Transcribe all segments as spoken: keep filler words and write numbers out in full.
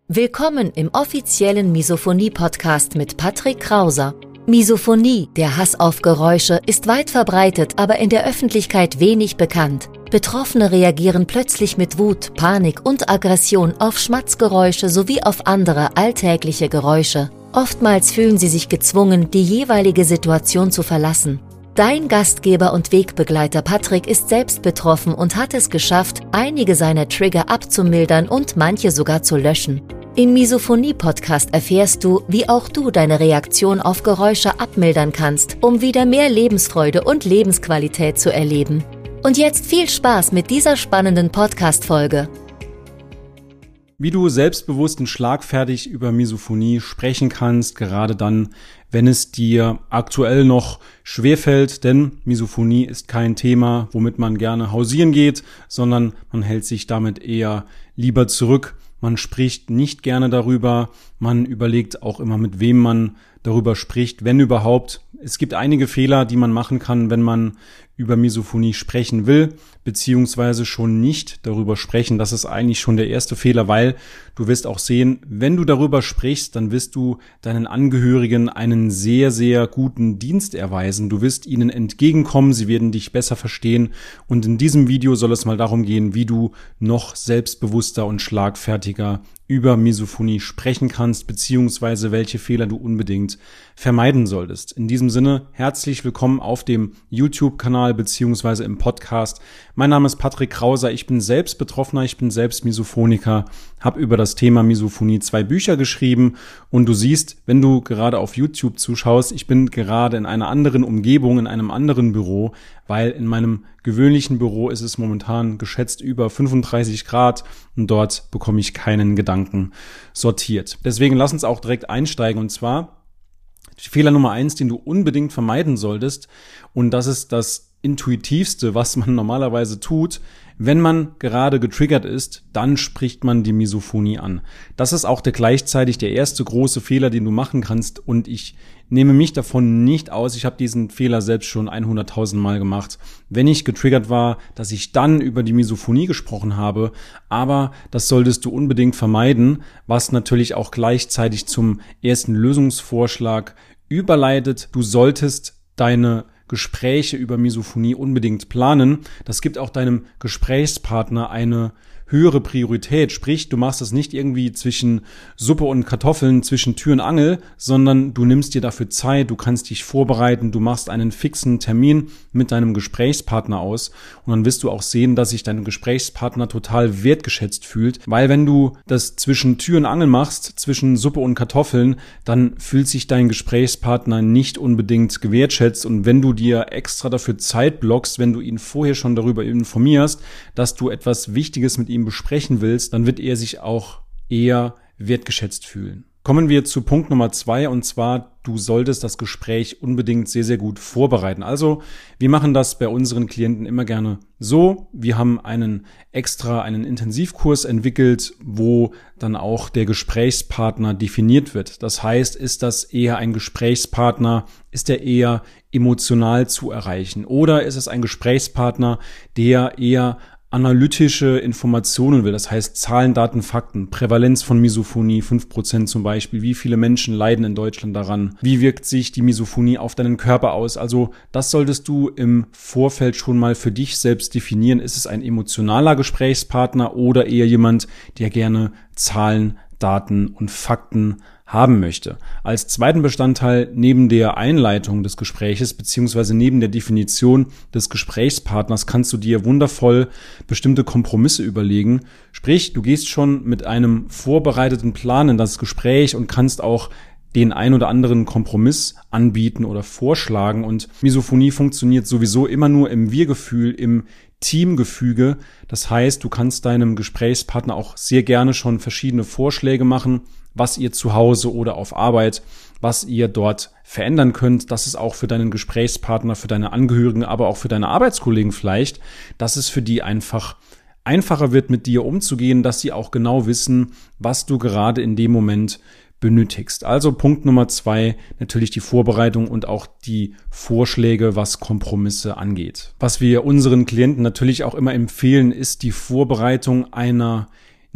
Willkommen im offiziellen Misophonie-Podcast mit Patrick Krauser. Misophonie, der Hass auf Geräusche, ist weit verbreitet, aber in der Öffentlichkeit wenig bekannt. Betroffene reagieren plötzlich mit Wut, Panik und Aggression auf Schmatzgeräusche sowie auf andere alltägliche Geräusche. Oftmals fühlen sie sich gezwungen, die jeweilige Situation zu verlassen. Dein Gastgeber und Wegbegleiter Patrick ist selbst betroffen und hat es geschafft, einige seiner Trigger abzumildern und manche sogar zu löschen. Im Misophonie-Podcast erfährst du, wie auch du deine Reaktion auf Geräusche abmildern kannst, um wieder mehr Lebensfreude und Lebensqualität zu erleben. Und jetzt viel Spaß mit dieser spannenden Podcast-Folge. Wie du selbstbewusst und schlagfertig über Misophonie sprechen kannst, gerade dann, wenn es dir aktuell noch schwerfällt, denn Misophonie ist kein Thema, womit man gerne hausieren geht, sondern man hält sich damit eher lieber zurück. Man spricht nicht gerne darüber, man überlegt auch immer, mit wem man darüber spricht, wenn überhaupt. Es gibt einige Fehler, die man machen kann, wenn man über Misophonie sprechen will, beziehungsweise schon nicht darüber sprechen. Das ist eigentlich schon der erste Fehler, weil du wirst auch sehen, wenn du darüber sprichst, dann wirst du deinen Angehörigen einen sehr, sehr guten Dienst erweisen. Du wirst ihnen entgegenkommen, sie werden dich besser verstehen. Und in diesem Video soll es mal darum gehen, wie du noch selbstbewusster und schlagfertiger über Misophonie sprechen kannst, beziehungsweise welche Fehler du unbedingt vermeiden solltest. In diesem Sinne, herzlich willkommen auf dem YouTube-Kanal beziehungsweise im Podcast. Mein Name ist Patrick Krauser, ich bin selbst Betroffener, ich bin selbst Misophoniker, habe über das Thema Misophonie zwei Bücher geschrieben und du siehst, wenn du gerade auf YouTube zuschaust, ich bin gerade in einer anderen Umgebung, in einem anderen Büro, weil in meinem gewöhnlichen Büro ist es momentan geschätzt über fünfunddreißig Grad und dort bekomme ich keinen Gedanken sortiert. Deswegen lass uns auch direkt einsteigen und zwar Fehler Nummer eins, den du unbedingt vermeiden solltest, und das ist das Intuitivste, was man normalerweise tut. Wenn man gerade getriggert ist, dann spricht man die Misophonie an. Das ist auch der gleichzeitig der erste große Fehler, den du machen kannst, und ich nehme mich davon nicht aus. Ich habe diesen Fehler selbst schon hunderttausend Mal gemacht, wenn ich getriggert war, dass ich dann über die Misophonie gesprochen habe, aber das solltest du unbedingt vermeiden, was natürlich auch gleichzeitig zum ersten Lösungsvorschlag überleitet. Du solltest deine Gespräche über Misophonie unbedingt planen. Das gibt auch deinem Gesprächspartner eine höhere Priorität. Sprich, du machst das nicht irgendwie zwischen Suppe und Kartoffeln, zwischen Tür und Angel, sondern du nimmst dir dafür Zeit, du kannst dich vorbereiten, du machst einen fixen Termin mit deinem Gesprächspartner aus und dann wirst du auch sehen, dass sich dein Gesprächspartner total wertgeschätzt fühlt, weil wenn du das zwischen Tür und Angel machst, zwischen Suppe und Kartoffeln, dann fühlt sich dein Gesprächspartner nicht unbedingt gewertschätzt, und wenn du dir extra dafür Zeit blockst, wenn du ihn vorher schon darüber informierst, dass du etwas Wichtiges mit ihm besprechen willst, dann wird er sich auch eher wertgeschätzt fühlen. Kommen wir zu Punkt Nummer zwei, und zwar, du solltest das Gespräch unbedingt sehr, sehr gut vorbereiten. Also, wir machen das bei unseren Klienten immer gerne so. Wir haben einen extra, einen Intensivkurs entwickelt, wo dann auch der Gesprächspartner definiert wird. Das heißt, ist das eher ein Gesprächspartner, ist er eher emotional zu erreichen, oder ist es ein Gesprächspartner, der eher analytische Informationen will, das heißt Zahlen, Daten, Fakten, Prävalenz von Misophonie, fünf Prozent zum Beispiel, wie viele Menschen leiden in Deutschland daran, wie wirkt sich die Misophonie auf deinen Körper aus, also das solltest du im Vorfeld schon mal für dich selbst definieren. Ist es ein emotionaler Gesprächspartner oder eher jemand, der gerne Zahlen, Daten und Fakten haben möchte. Als zweiten Bestandteil neben der Einleitung des Gespräches beziehungsweise neben der Definition des Gesprächspartners kannst du dir wundervoll bestimmte Kompromisse überlegen. Sprich, du gehst schon mit einem vorbereiteten Plan in das Gespräch und kannst auch den ein oder anderen Kompromiss anbieten oder vorschlagen. Und Misophonie funktioniert sowieso immer nur im Wir-Gefühl, im Teamgefüge. Das heißt, du kannst deinem Gesprächspartner auch sehr gerne schon verschiedene Vorschläge machen, was ihr zu Hause oder auf Arbeit, was ihr dort verändern könnt. Das ist auch für deinen Gesprächspartner, für deine Angehörigen, aber auch für deine Arbeitskollegen vielleicht, dass es für die einfach einfacher wird, mit dir umzugehen, dass sie auch genau wissen, was du gerade in dem Moment benötigst. Also Punkt Nummer zwei, natürlich die Vorbereitung und auch die Vorschläge, was Kompromisse angeht. Was wir unseren Klienten natürlich auch immer empfehlen, ist die Vorbereitung einer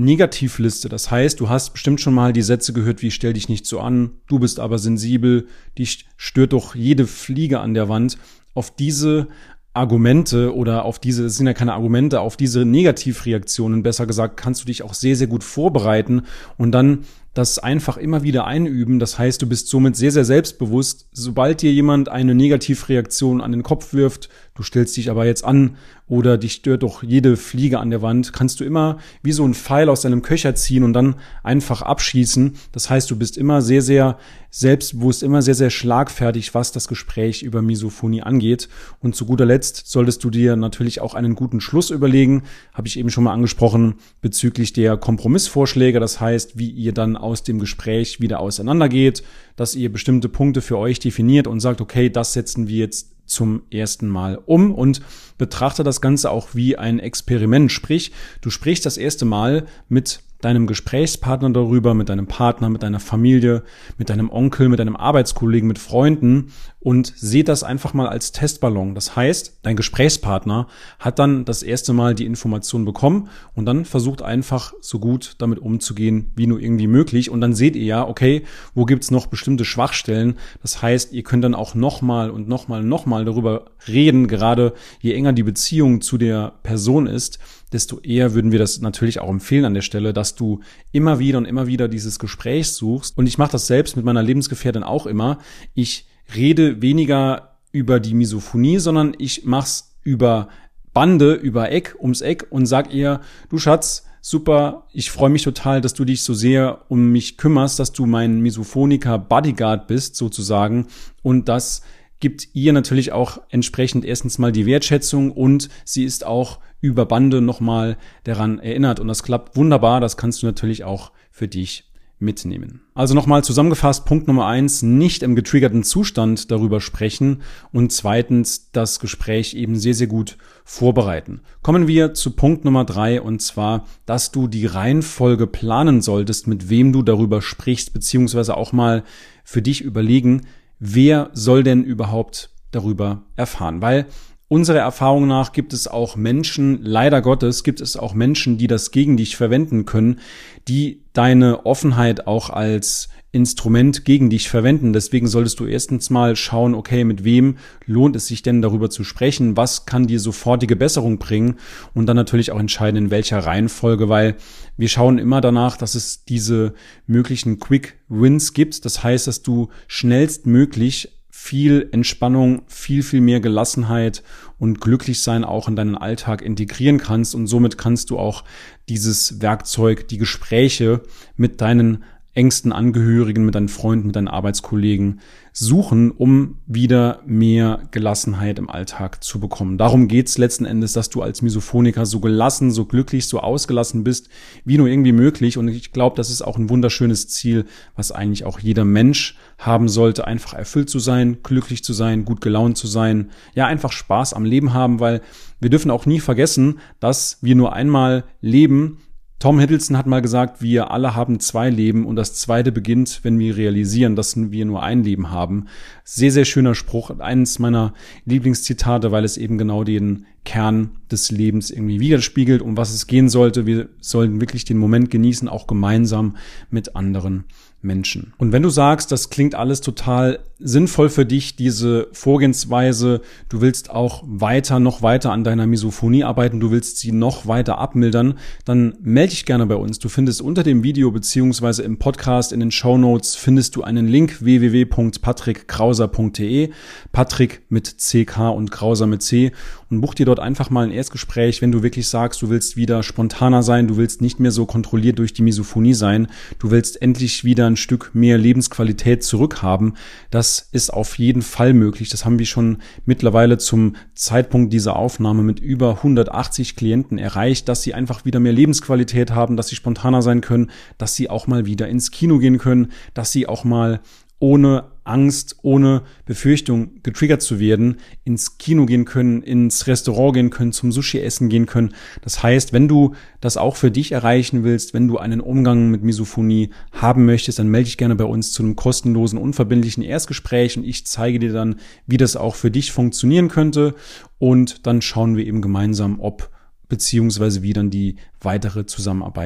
Negativliste. Das heißt, du hast bestimmt schon mal die Sätze gehört wie stell dich nicht so an, du bist aber sensibel, dich stört doch jede Fliege an der Wand. Auf diese Argumente oder auf diese, es sind ja keine Argumente, auf diese Negativreaktionen, besser gesagt, kannst du dich auch sehr, sehr gut vorbereiten und dann das einfach immer wieder einüben. Das heißt, du bist somit sehr, sehr selbstbewusst. Sobald dir jemand eine Negativreaktion an den Kopf wirft, du stellst dich aber jetzt an oder dich stört doch jede Fliege an der Wand, kannst du immer wie so ein Pfeil aus deinem Köcher ziehen und dann einfach abschießen. Das heißt, du bist immer sehr, sehr selbstbewusst, immer sehr, sehr schlagfertig, was das Gespräch über Misophonie angeht. Und zu guter Letzt solltest du dir natürlich auch einen guten Schluss überlegen, habe ich eben schon mal angesprochen, bezüglich der Kompromissvorschläge. Das heißt, wie ihr dann aus dem Gespräch wieder auseinandergeht, dass ihr bestimmte Punkte für euch definiert und sagt, okay, das setzen wir jetzt zum ersten Mal um und betrachte das Ganze auch wie ein Experiment. Sprich, du sprichst das erste Mal mit deinem Gesprächspartner darüber, mit deinem Partner, mit deiner Familie, mit deinem Onkel, mit deinem Arbeitskollegen, mit Freunden und seht das einfach mal als Testballon. Das heißt, dein Gesprächspartner hat dann das erste Mal die Information bekommen und dann versucht einfach so gut damit umzugehen, wie nur irgendwie möglich. Und dann seht ihr ja, okay, wo gibt's noch bestimmte Schwachstellen? Das heißt, ihr könnt dann auch nochmal und nochmal und nochmal darüber reden, gerade je enger die Beziehung zu der Person ist, desto eher würden wir das natürlich auch empfehlen an der Stelle, dass du immer wieder und immer wieder dieses Gespräch suchst. Und ich mache das selbst mit meiner Lebensgefährtin auch immer. Ich rede weniger über die Misophonie, sondern ich mach's über Bande, über Eck, ums Eck und sag ihr, du Schatz, super, ich freue mich total, dass du dich so sehr um mich kümmerst, dass du mein Misophoniker-Bodyguard bist sozusagen und das gibt ihr natürlich auch entsprechend erstens mal die Wertschätzung und sie ist auch über Bande nochmal daran erinnert. Und das klappt wunderbar, das kannst du natürlich auch für dich mitnehmen. Also nochmal zusammengefasst, Punkt Nummer eins, nicht im getriggerten Zustand darüber sprechen und zweitens das Gespräch eben sehr, sehr gut vorbereiten. Kommen wir zu Punkt Nummer drei und zwar, dass du die Reihenfolge planen solltest, mit wem du darüber sprichst, beziehungsweise auch mal für dich überlegen, wer soll denn überhaupt darüber erfahren? Weil unserer Erfahrung nach gibt es auch Menschen, leider Gottes, gibt es auch Menschen, die das gegen dich verwenden können, die deine Offenheit auch als Instrument gegen dich verwenden. Deswegen solltest du erstens mal schauen, okay, mit wem lohnt es sich denn darüber zu sprechen? Was kann dir sofortige Besserung bringen? Und dann natürlich auch entscheiden, in welcher Reihenfolge, weil wir schauen immer danach, dass es diese möglichen Quick Wins gibt. Das heißt, dass du schnellstmöglich viel Entspannung, viel, viel mehr Gelassenheit und Glücklichsein auch in deinen Alltag integrieren kannst. Und somit kannst du auch dieses Werkzeug, die Gespräche mit deinen engsten Angehörigen, mit deinen Freunden, mit deinen Arbeitskollegen suchen, um wieder mehr Gelassenheit im Alltag zu bekommen. Darum geht's letzten Endes, dass du als Misophoniker so gelassen, so glücklich, so ausgelassen bist, wie nur irgendwie möglich. Und ich glaube, das ist auch ein wunderschönes Ziel, was eigentlich auch jeder Mensch haben sollte, einfach erfüllt zu sein, glücklich zu sein, gut gelaunt zu sein, ja, einfach Spaß am Leben haben, weil wir dürfen auch nie vergessen, dass wir nur einmal leben. Tom Hiddleston hat mal gesagt, wir alle haben zwei Leben und das zweite beginnt, wenn wir realisieren, dass wir nur ein Leben haben. Sehr, sehr schöner Spruch, eines meiner Lieblingszitate, weil es eben genau den Kern des Lebens irgendwie widerspiegelt, um was es gehen sollte. Wir sollten wirklich den Moment genießen, auch gemeinsam mit anderen Menschen. Und wenn du sagst, das klingt alles total sinnvoll für dich, diese Vorgehensweise, du willst auch weiter, noch weiter an deiner Misophonie arbeiten, du willst sie noch weiter abmildern, dann melde dich gerne bei uns. Du findest unter dem Video beziehungsweise im Podcast in den Shownotes findest du einen Link w w w punkt patrick krauser punkt d e, Patrick mit C K und Krauser mit C, und buch dir dort einfach mal ein Erstgespräch, wenn du wirklich sagst, du willst wieder spontaner sein, du willst nicht mehr so kontrolliert durch die Misophonie sein, du willst endlich wieder ein Stück mehr Lebensqualität zurückhaben. Das ist auf jeden Fall möglich. Das haben wir schon mittlerweile zum Zeitpunkt dieser Aufnahme mit über hundertachtzig Klienten erreicht, dass sie einfach wieder mehr Lebensqualität haben, dass sie spontaner sein können, dass sie auch mal wieder ins Kino gehen können, dass sie auch mal ohne Angst, ohne Befürchtung getriggert zu werden, ins Kino gehen können, ins Restaurant gehen können, zum Sushi essen gehen können. Das heißt, wenn du das auch für dich erreichen willst, wenn du einen Umgang mit Misophonie haben möchtest, dann melde dich gerne bei uns zu einem kostenlosen, unverbindlichen Erstgespräch und ich zeige dir dann, wie das auch für dich funktionieren könnte, und dann schauen wir eben gemeinsam, ob beziehungsweise wie dann die weitere Zusammenarbeit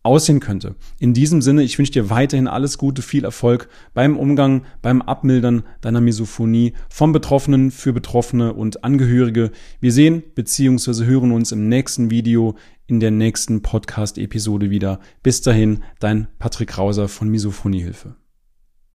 aussehen könnte. In diesem Sinne, ich wünsche dir weiterhin alles Gute, viel Erfolg beim Umgang, beim Abmildern deiner Misophonie von Betroffenen für Betroffene und Angehörige. Wir sehen bzw. hören uns im nächsten Video, in der nächsten Podcast-Episode wieder. Bis dahin, dein Patrick Krauser von Misophoniehilfe.